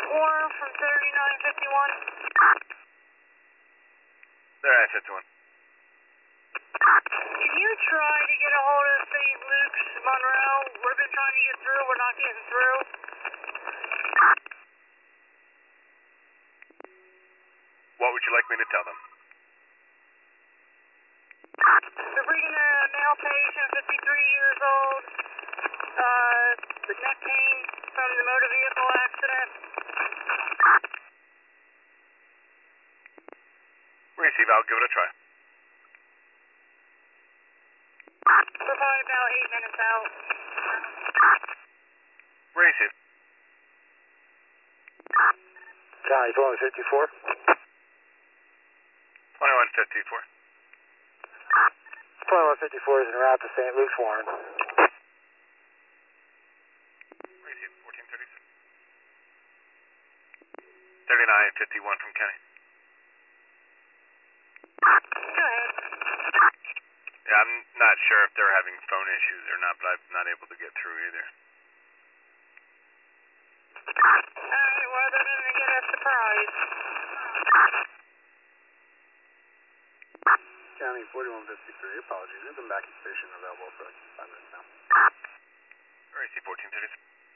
Swarm from 3951. 3951. Can you try to get a hold of St. Luke's, Monroe? We've been trying to get through. We're not getting through. What would you like me to tell them? They're bringing a male patient, 53 years old, with neck pain from the motor vehicle accident. Receive, I'll give it a try. We're probably about 8 minutes out. Receive. County 2154. 2154. 2154 is en route to St. Luke's, Warren. Receive, 1436. 3951 from Kenny. Go ahead. Yeah, I'm not sure if they're having phone issues or not, but I'm not able to get through either. Alright, well, they're going to get a surprise. County 4153, apologies. We've been back at station available for like 5 minutes now. Receive, 1436.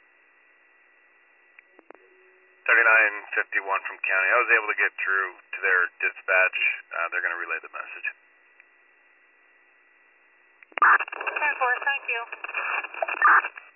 3951 from County. I was able to get through to their dispatch. They're going to relay the message. 10-4, thank you.